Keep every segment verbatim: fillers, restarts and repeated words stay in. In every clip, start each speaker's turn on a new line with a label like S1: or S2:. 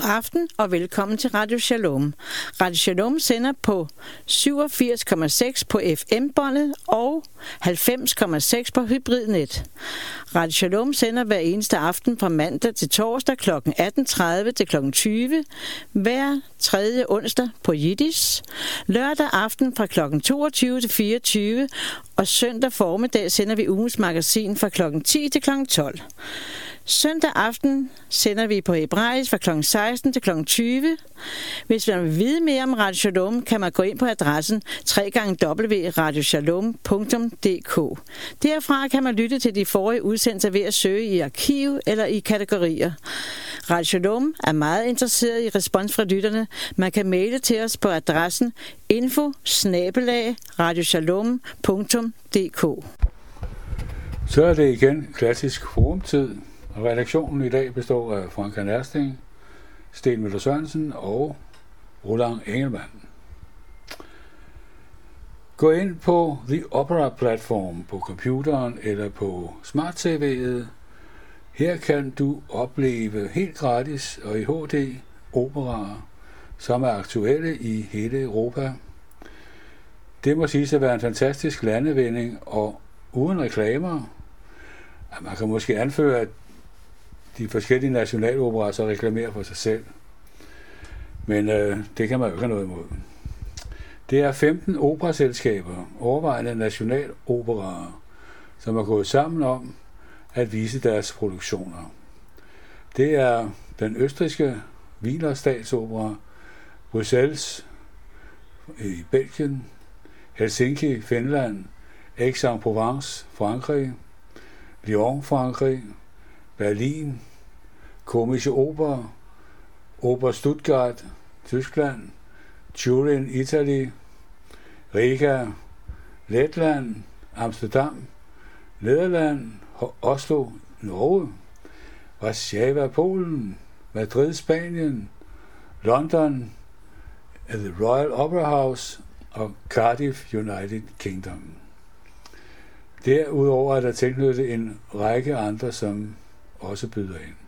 S1: aften og velkommen til Radio Shalom. Radio Shalom sender på syvogfirs komma seks på F M-båndet og halvfems komma seks på hybridnet. Radio Shalom sender hver eneste aften fra mandag til torsdag kl. atten tredive til kl. tyve, hver tredje onsdag på Jiddisch, lørdag aften fra kl. toogtyve til fireogtyve og søndag formiddag sender vi ugens magasin fra kl. ti til kl. tolv. Søndag aften sender vi på hebraisk fra kl. seksten til kl. tyve. Hvis man vil vide mere om Radio Shalom, kan man gå ind på adressen w w w punktum radioshalom punktum d k. Derfra kan man lytte til de forrige udsendelser ved at søge i arkiv eller i kategorier. Radio Shalom er meget interesseret i respons fra lytterne. Man kan maile til os på adressen info bindestreg radioshalom punktum d k.
S2: Så er det igen klassisk forumtid. Og redaktionen i dag består af Frank Ersting, Sten Møller Sørensen og Roland Engelmann. Gå ind på The Opera Platform på computeren eller på smart-T V'et. Her kan du opleve helt gratis og i H D operaer, som er aktuelle i hele Europa. Det må siges at være en fantastisk landevinding og uden reklamer. Man kan måske anføre, at de forskellige nationaloperaer så reklamerer for sig selv. Men øh, det kan man jo ikke have noget imod. Det er femten operaselskaber, overvejende nationaloperaer, som er gået sammen om at vise deres produktioner. Det er den østrigske Wiener Statsopera, Bruxelles i Belgien, Helsinki, Finland, Aix-en-Provence, Frankrig, Lyon, Frankrig, Berlin, Komische Oper, Oper Stuttgart, Tyskland, Turin, Italien, Riga, Letland, Amsterdam, Nederland, Oslo, Norge, Warszawa, Polen, Madrid, Spanien, London, The Royal Opera House og Cardiff, United Kingdom. Derudover er der tilknyttet en række andre, som også byder ind.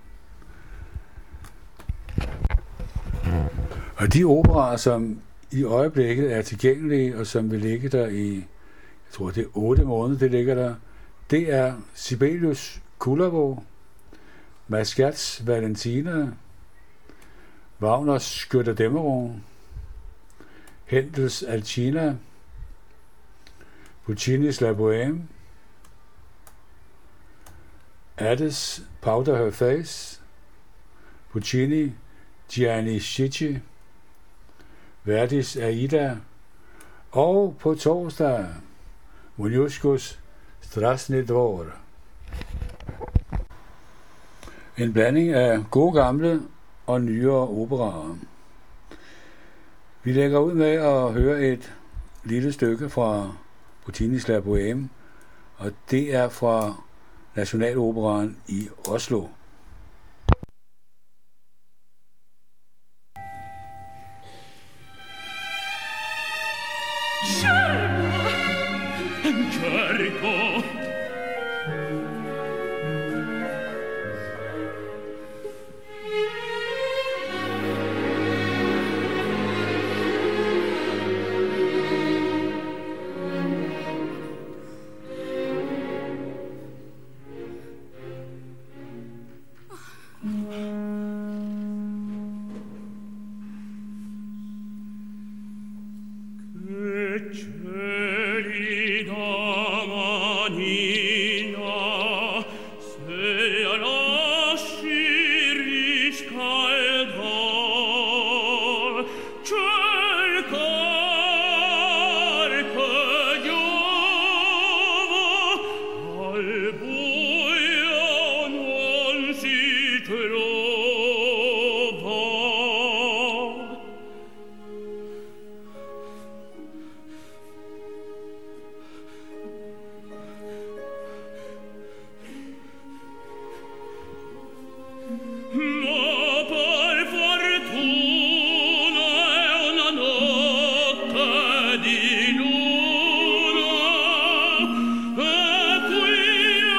S2: Og de operaer, som i øjeblikket er tilgængelige, og som vil ligge der i, jeg tror det er otte måneder, det ligger der, det er Sibelius Kullervo, Mascats Valentina, Wagners Götterdämmerung, Händels Alcina, Puccinis La Bohème, Ades Powder Her Face, Puccini Gianni Schicchi, Verdis Aida og på torsdag Moniuszkos Strasny Dvor. En blanding af gode gamle og nyere operaer. Vi lægger ud med at høre et lille stykke fra Puccinis La Bohème, og det er fra Nationaloperaen i Oslo.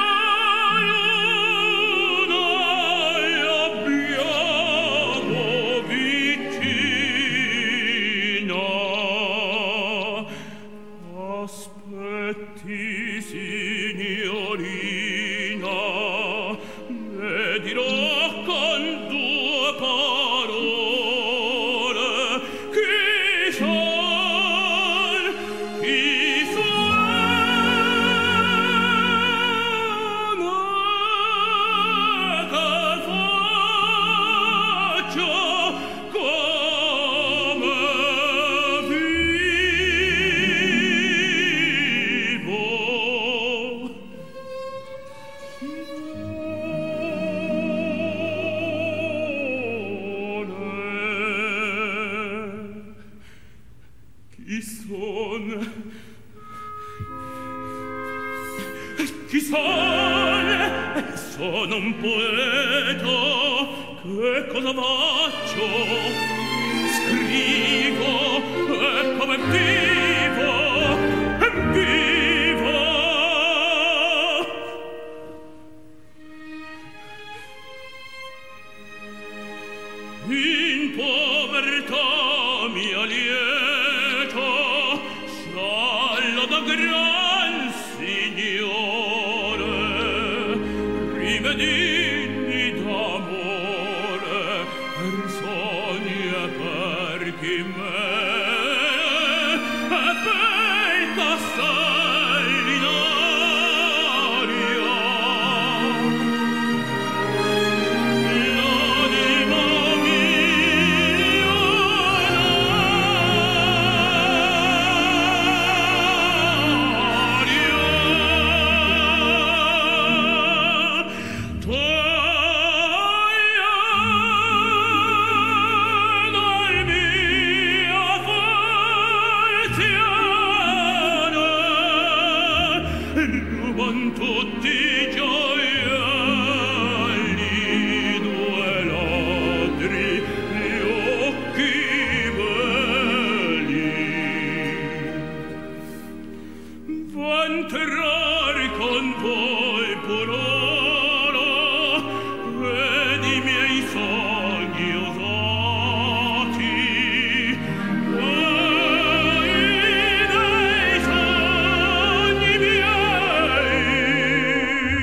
S3: Oh chi son? Chi son? Sono un poeta. Che cosa faccio? Scrivo e come vivo, e vivo. In povertà mia lieta, sciallo da gran signore, rimedini d'amore, per sogni e per chi me, e per castelli in aria. L'anima mia, ruban tutti i gioielli, due ladri, gli occhi belli. V'entrar con voi pur ora, ed i miei sogni usati, quei dei sogni miei.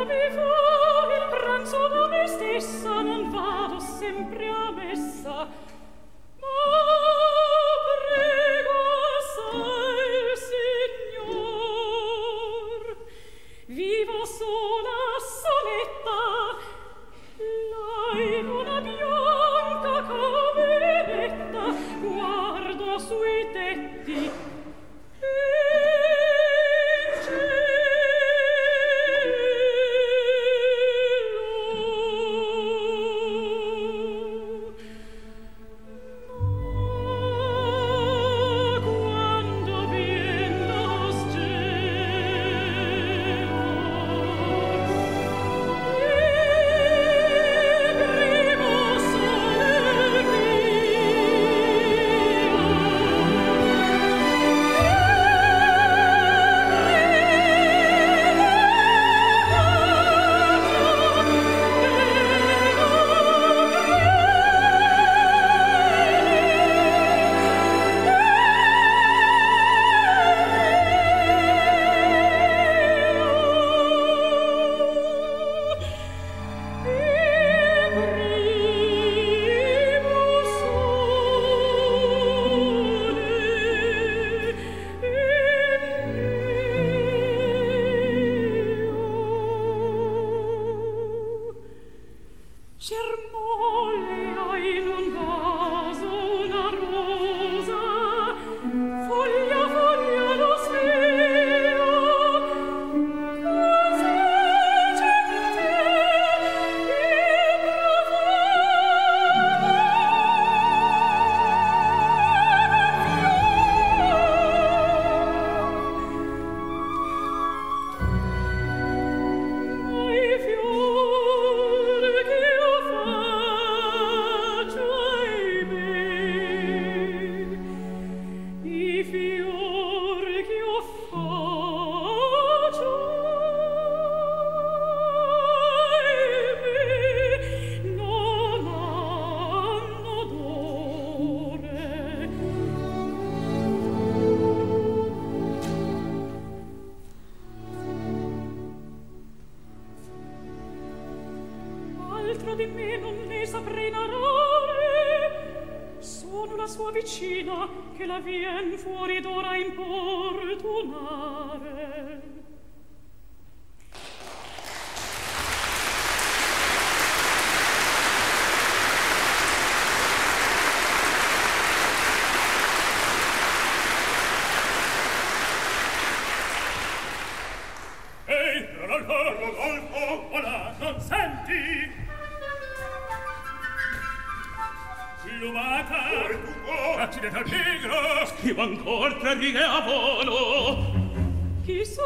S3: Righe a volo.
S4: Chi son?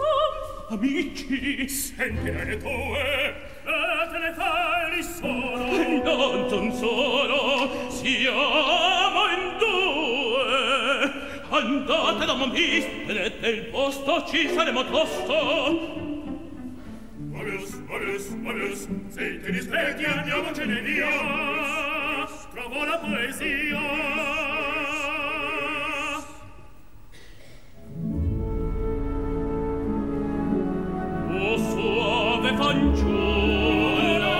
S3: Amici.
S4: Senti le tue, e te ne fai solo.
S3: Non son solo, siamo in due. Andate da Montis, tenete il posto, ci saremo tosto.
S4: Marius, Marius, Marius, se ti rispetti andiamocene via. Trovo la poesia.
S3: Suave fanciulla,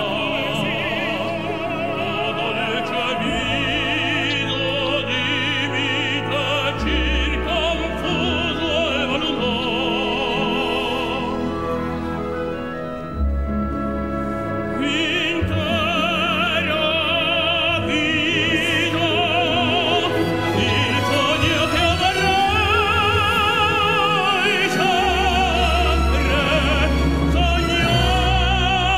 S3: dolce viso di vita circonfuso e valutò. Intera vita, il sogno che avrai sempre.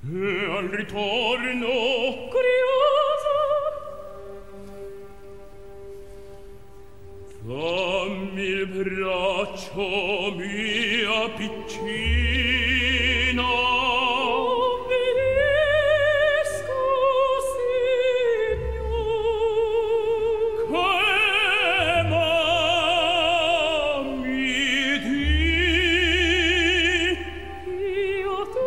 S3: E al ritorno
S4: curiosa,
S3: dammi il braccio mia piccina.
S4: obbedisco, Signor.
S3: Che mai mi di?
S4: Io tu.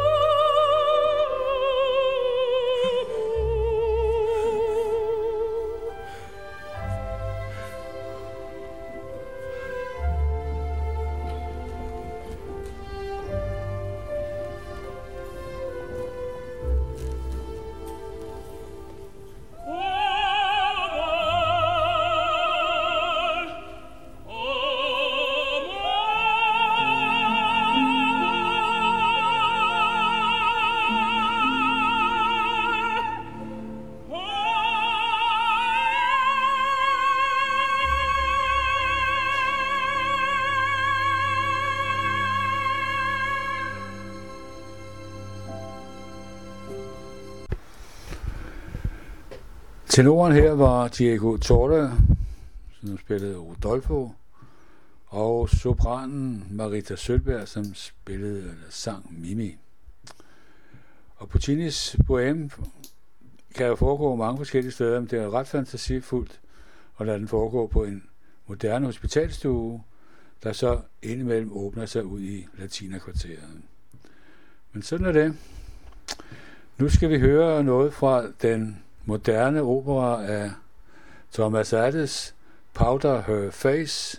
S2: Tenoren her var Diego Torda, som spillede Rodolfo, og sopranen Marita Sølberg, som spillede eller sang Mimi. Og Puccinis Bohème kan jo foregå mange forskellige steder, men det er ret fantasifuldt at lade den foregå på en moderne hospitalstue, der så indimellem åbner sig ud i latinerkvarteret. Men sådan er det. Nu skal vi høre noget fra den moderne opera af Thomas Adès, Powder Her Face.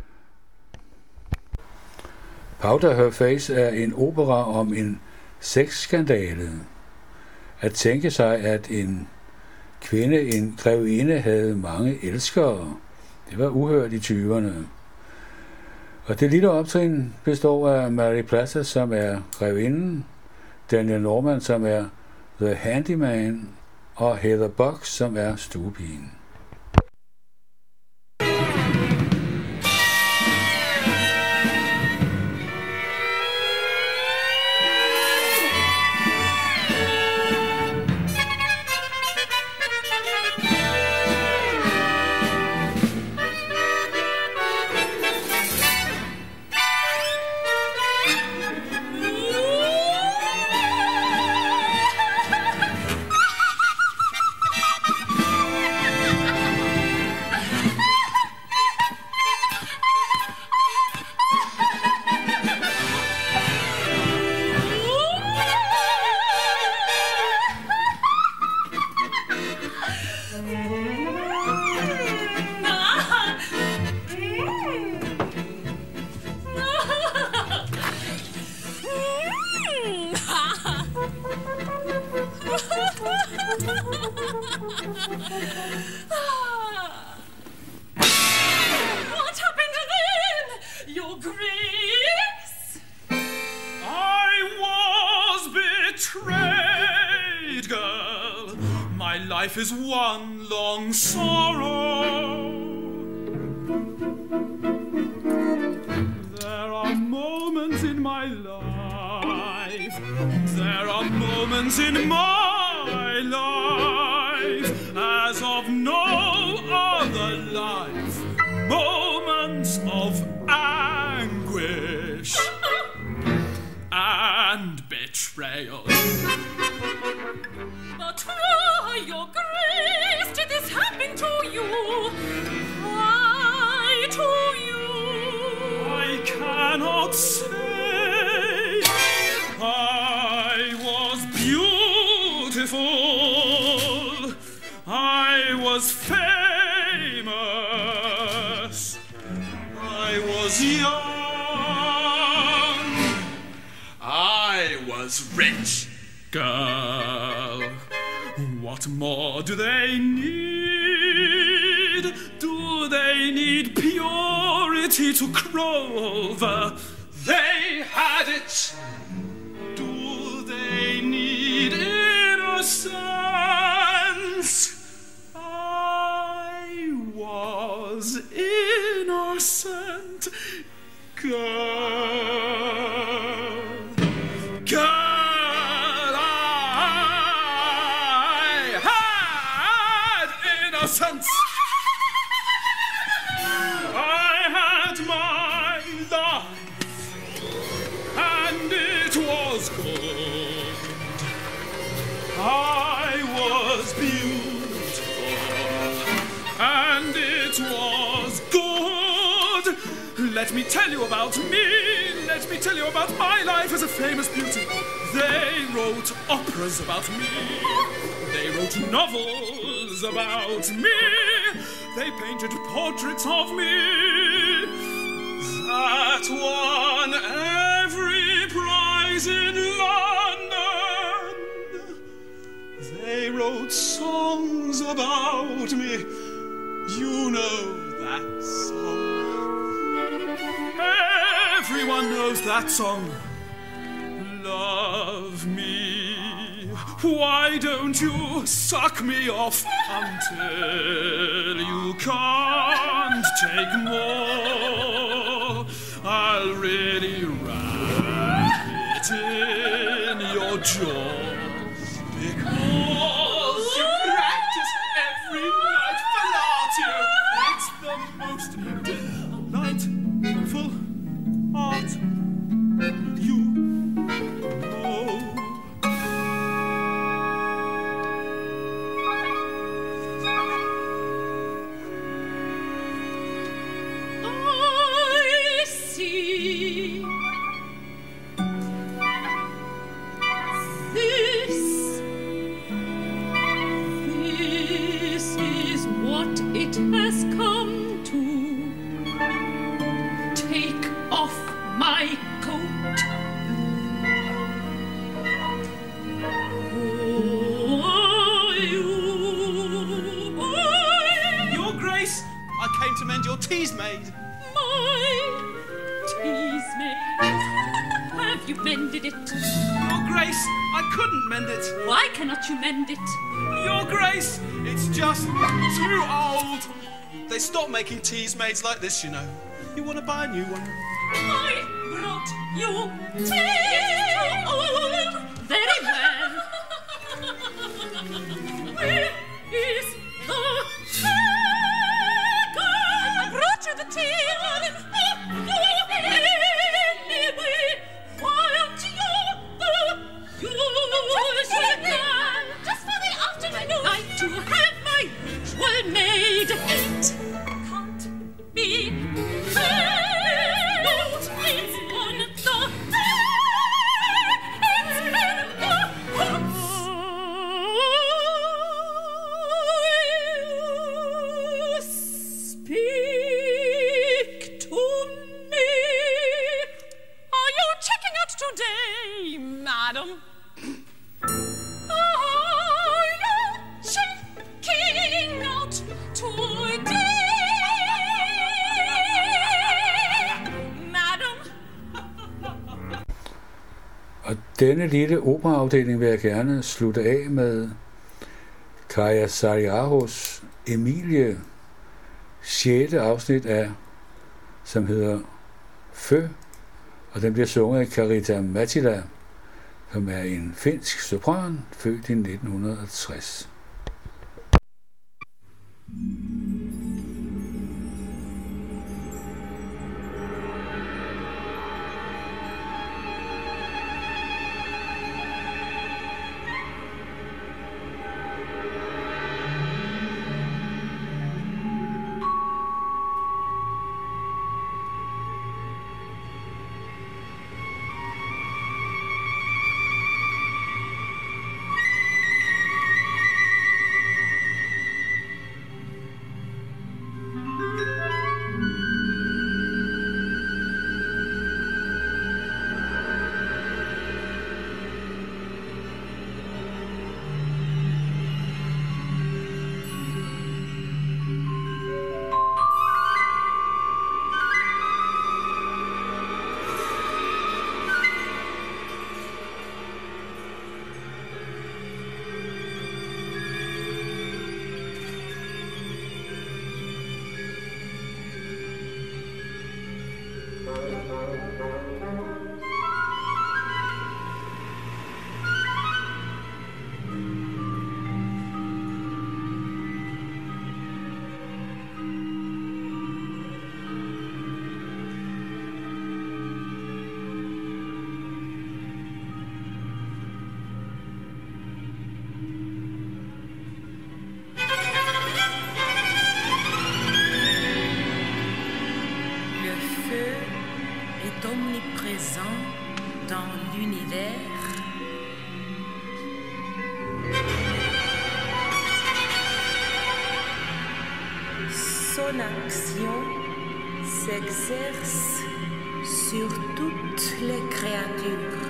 S2: Powder Her Face er en opera om en sexskandale. At tænke sig, at en kvinde, en grevinde, havde mange elskere. Det var uhørt i tyverne. Og det lille optrin består af Mary Plaza, som er grevinden, Daniel Norman, som er The Handyman, og Heather Box, som er stuepigen.
S4: What happened then, Your Grace?
S5: I was betrayed, girl. My life is one long sorrow. There are moments in my life. There are moments in my life as of no other life. Moments of anguish and betrayal.
S4: But why, Your Grace, did this happen to you? Why to you?
S5: I cannot say. I was beautiful. I was famous. I was young. I was rich. Girl, what more do they need? Do they need purity to crow over? They had it. Do they need innocence? I was innocent. Girl, girl, I was beautiful, and it was good. Let me tell you about me. Let me tell you about my life as a famous beauty. They wrote operas about me. They wrote novels about me. They painted portraits of me that won every prize in London. They wrote songs about me. You know that song. Everyone knows that song. Love me. Why don't you suck me off until you can't take more? I'll really wrap it in your jaws, because you practice every night fellatio. It's the most delightful art you know.
S6: I see. This, this is what it has come to. Take off my coat. Oh, you, oh,
S5: Your Grace, I came to mend your teas, maid.
S6: my tease maid. Have you mended it?
S5: Your Grace, I couldn't mend it.
S6: Why cannot you mend it?
S5: Your Grace, it's just too old. They stopped making teas maids like this, you know. You want to buy a new one?
S6: I brought you tea. Oh, very well. Where is the sugar? I brought you the tea. Anyway, why don't you use it now? Just for the afternoon. Like to have my usual maid. It can't be fair. It's on the it's speak to me. Are you checking out today, madam? Are you checking out today, madam?
S2: Og denne lille operaafdeling vil jeg gerne slutte af med Kaja Saariahos Emilie, sjette afsnit af, som hedder Fø, og den bliver sunget af Karita Mattila, som er en finsk sopran, født i nitten tres.
S7: son action s'exerce sur toutes les créatures.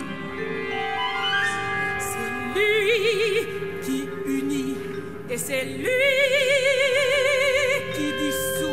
S6: C'est lui qui unit et c'est lui qui dissout.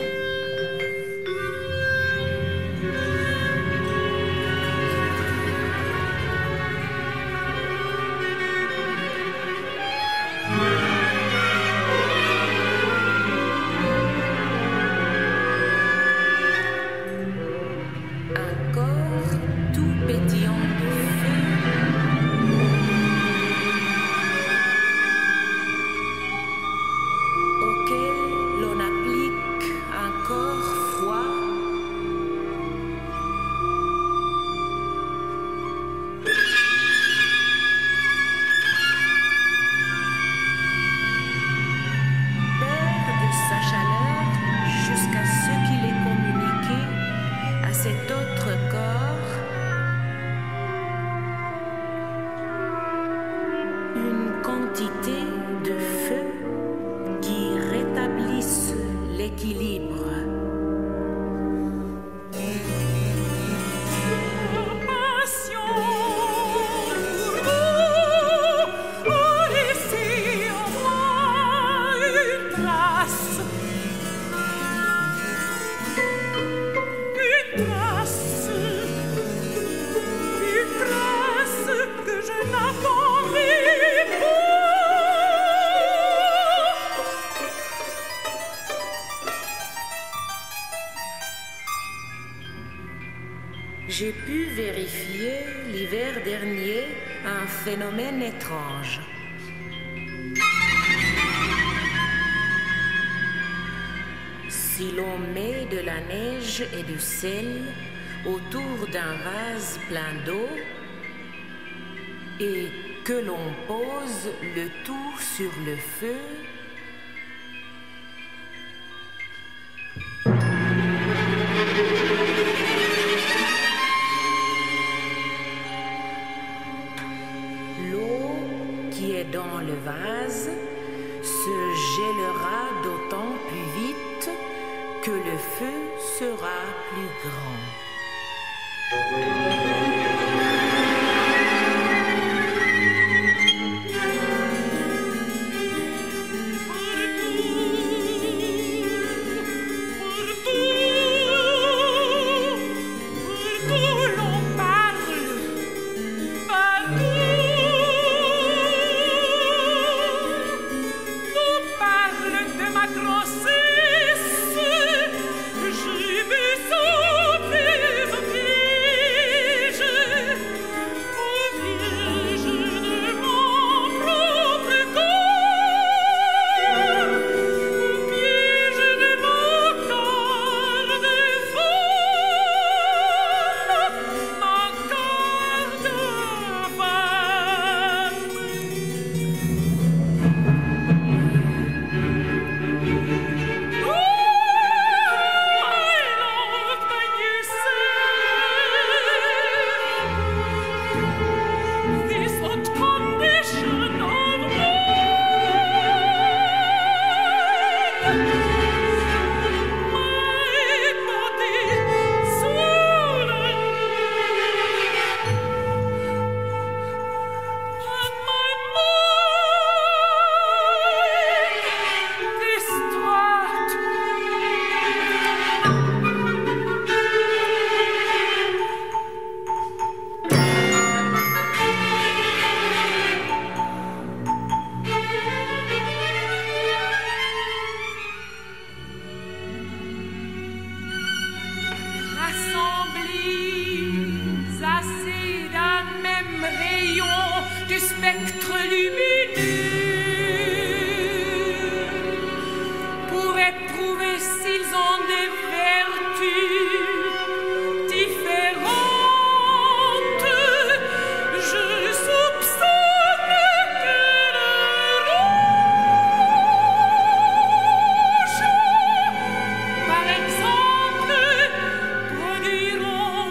S7: J'ai pu vérifier l'hiver dernier un phénomène étrange. Si l'on met de la neige et du sel autour d'un vase plein d'eau et que l'on pose le tout sur le feu, dans le vase se gèlera d'autant plus vite que le feu sera plus grand.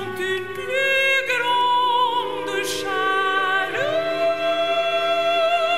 S6: Chaleur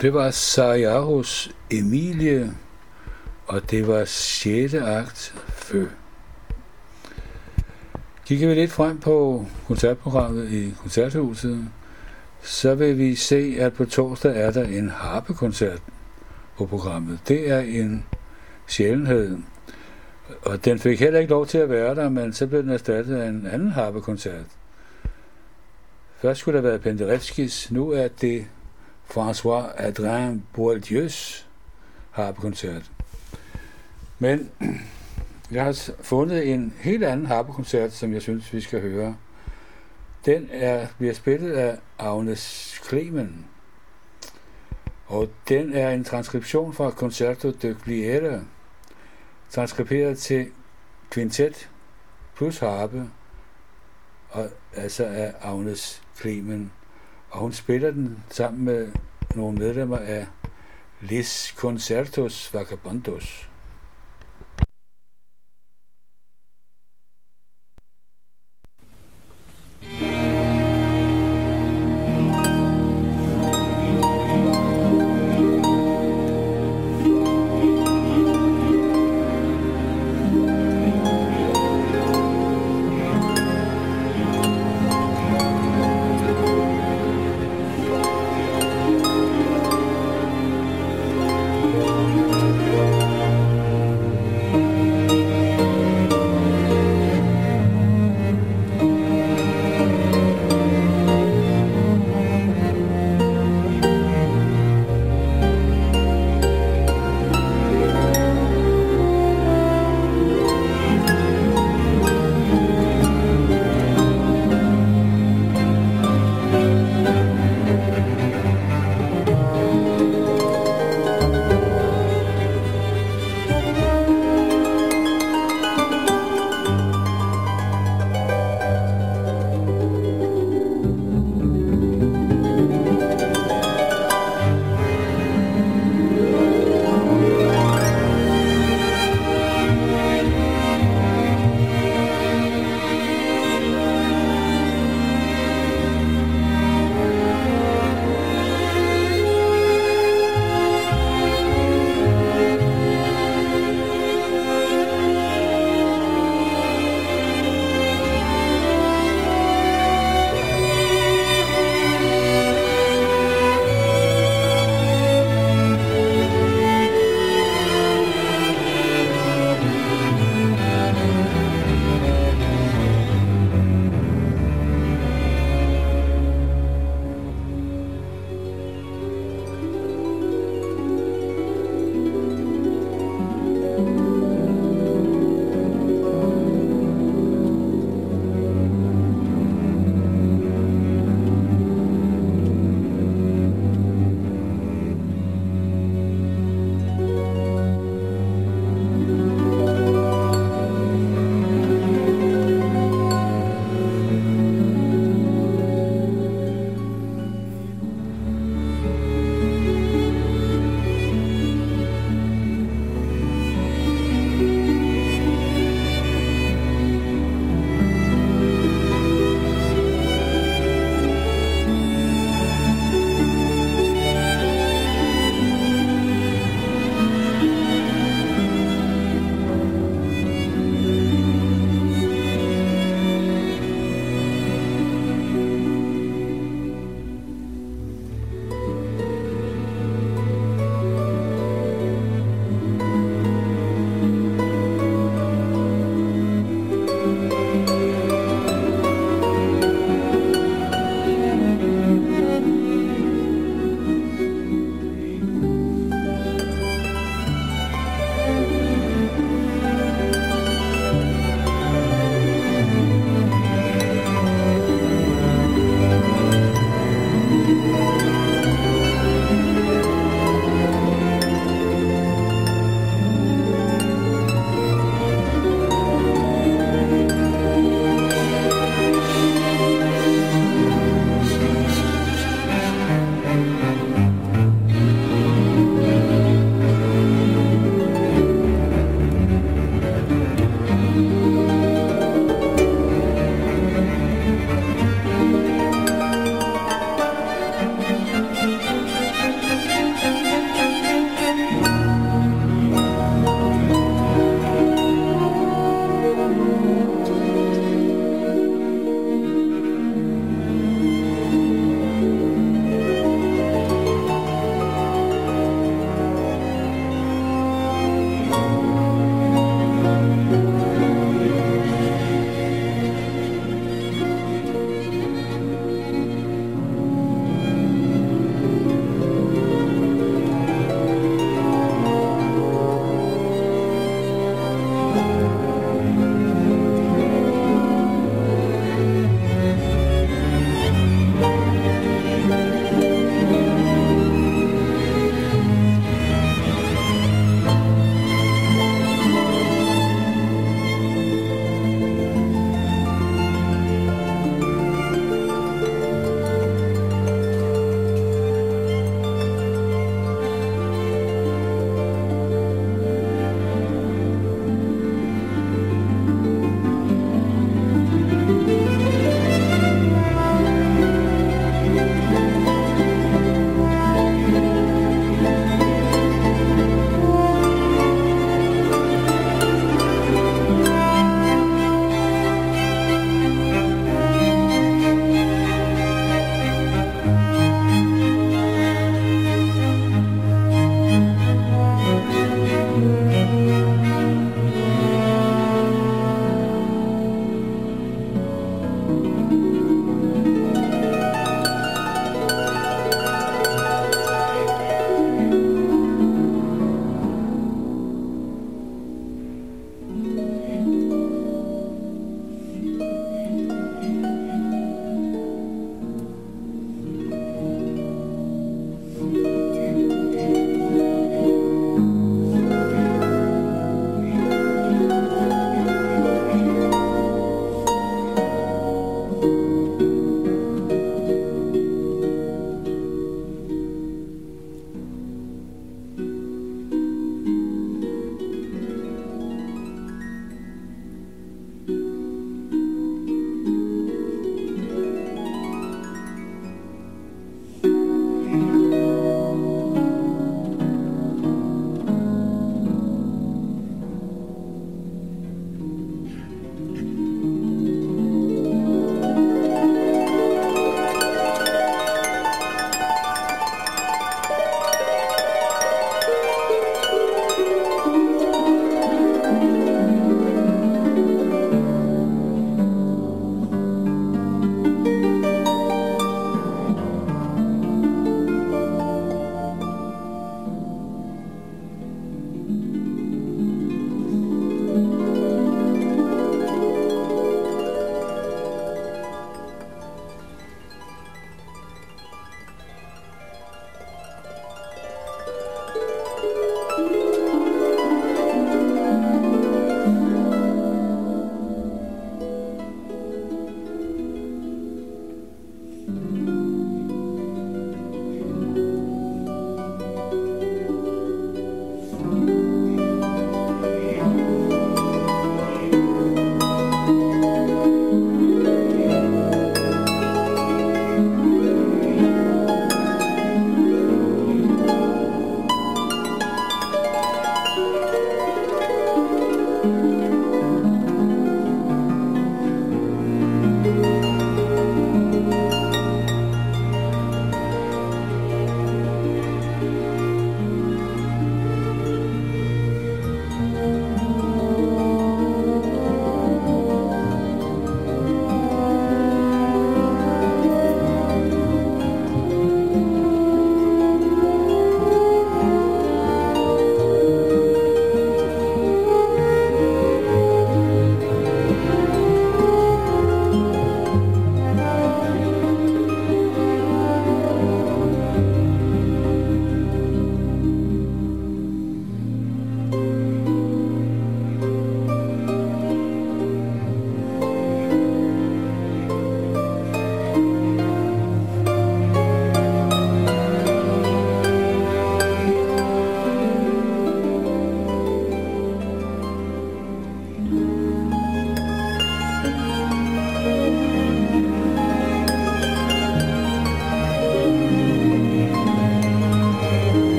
S2: Det var Sarajevo's Emilie, og det var sjette akt Fø. Kigger vi lidt frem på koncertprogrammet i Koncerthuset, så vil vi se, at på torsdag er der en harpekoncert på programmet. Det er en sjældenhed, og den fik heller ikke lov til at være der, men så blev den erstattet af en anden harpekoncert. Først skulle der være Pendereckis, nu er det François Adrien Boieldieu's harpekoncert. Men jeg har fundet en helt anden harpekoncert, som jeg synes, vi skal høre. Den er, bliver spillet af Agnes Klemen, og den er en transkription fra Concerto de Gliere, transkriberet til kvintet plus harpe, og altså af Agnes Klemen. Og hun spiller den sammen med nogle medlemmer af Les Concertos Vagabondos.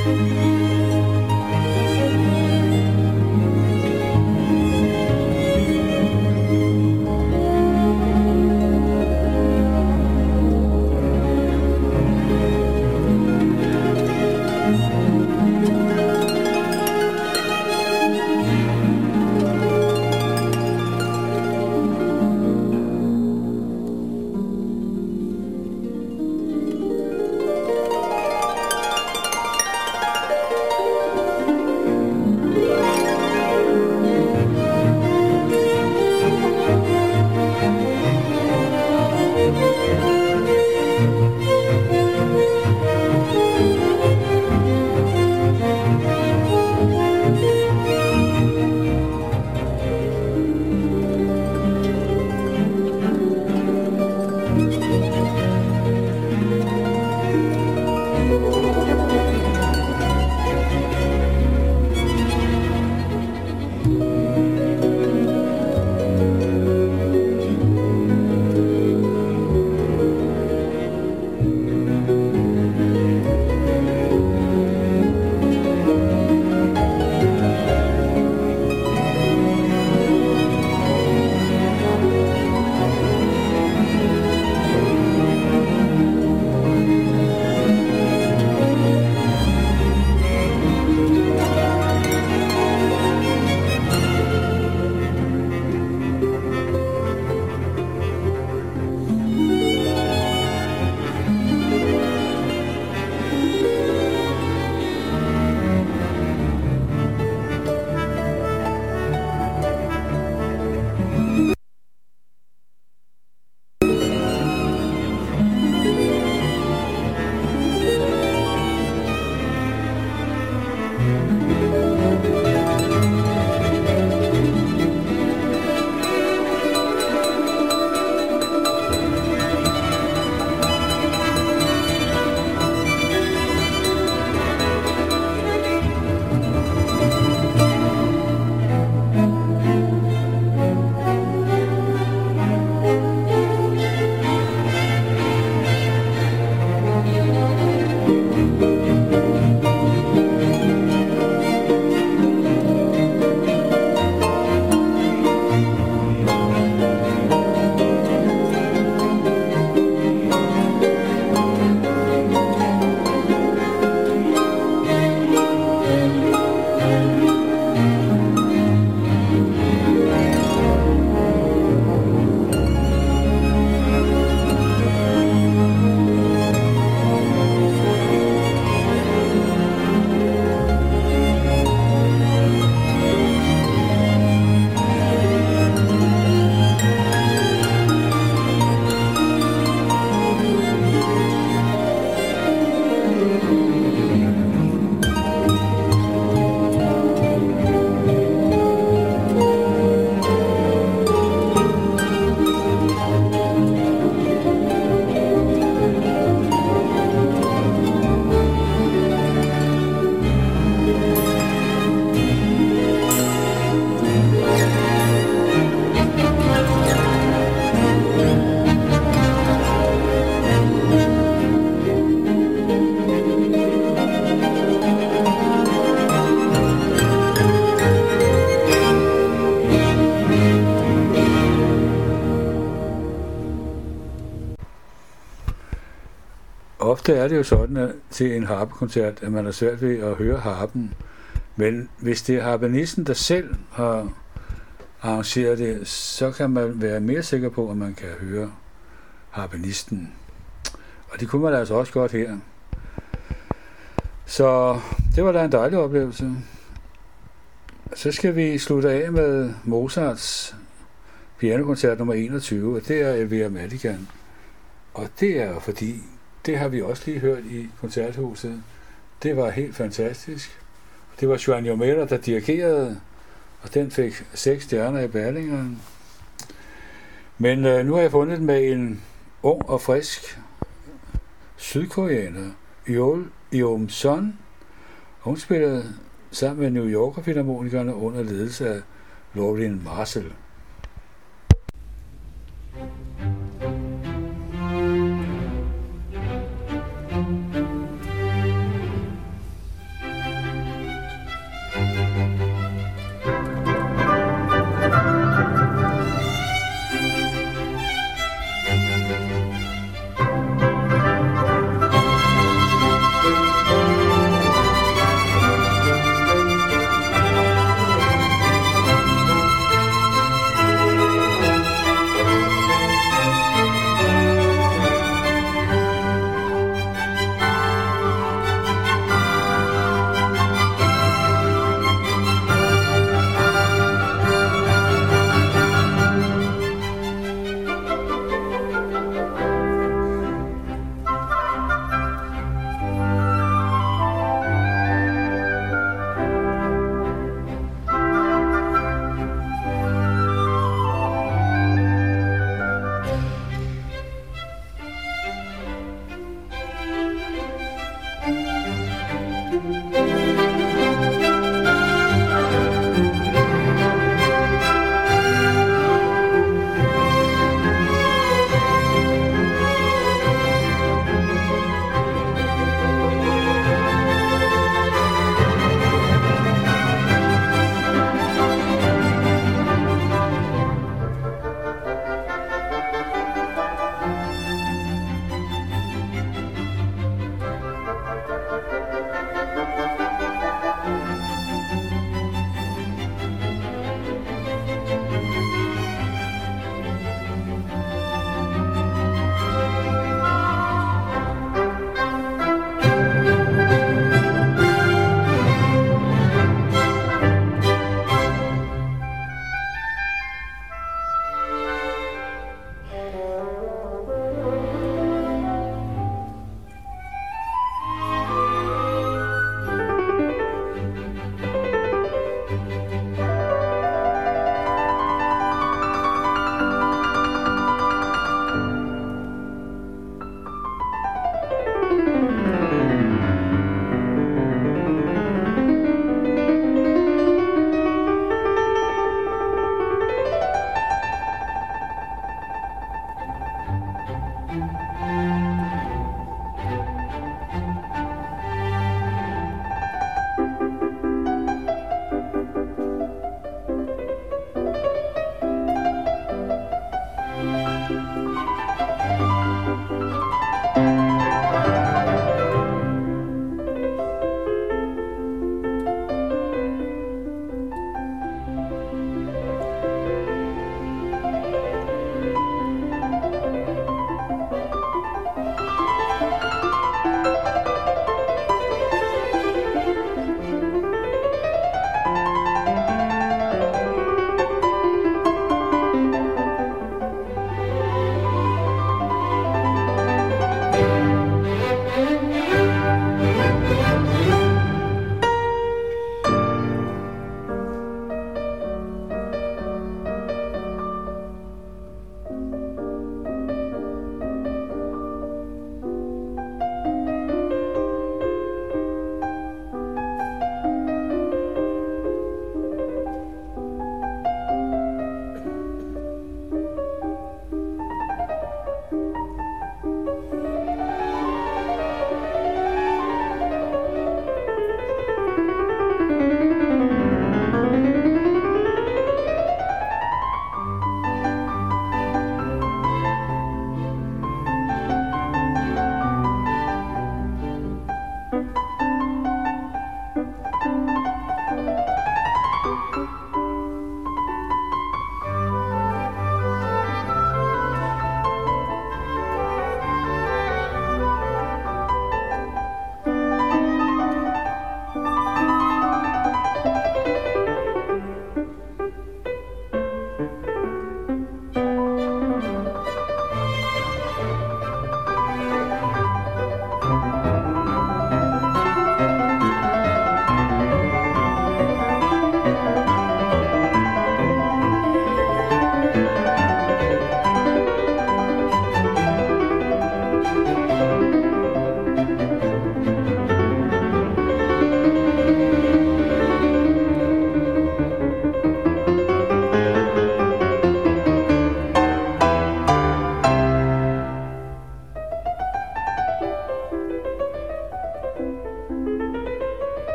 S2: ofte er det jo sådan at til en harpekoncert, at man er svært ved at høre harpen. Men hvis det er harpenisten, der selv har arrangeret det, så kan man være mere sikker på, at man kan høre harpenisten. Og det kunne man altså også godt her. Så det var da en dejlig oplevelse. Så skal vi slutte af med Mozarts pianokoncert nummer enogtyve, og det er Elvira Madigan. Og det er fordi, det har vi også lige hørt i koncerthuset. Det var helt fantastisk. Det var Joan Jomela, der dirigerede, og den fik seks stjerner i Berlingeren. Men øh, nu har jeg fundet med en ung og frisk sydkoreaner, Yeol Yeom-son. Hun spillede sammen med New Yorker Filharmonikerne under ledelse af Loreen Marshall.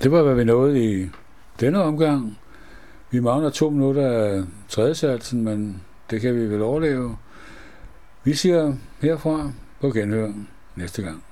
S2: Det var, hvad vi nåede i denne omgang. Vi mangler to minutter af tredje satsen, men det kan vi vel overleve. Vi siger herfra på genhør næste gang.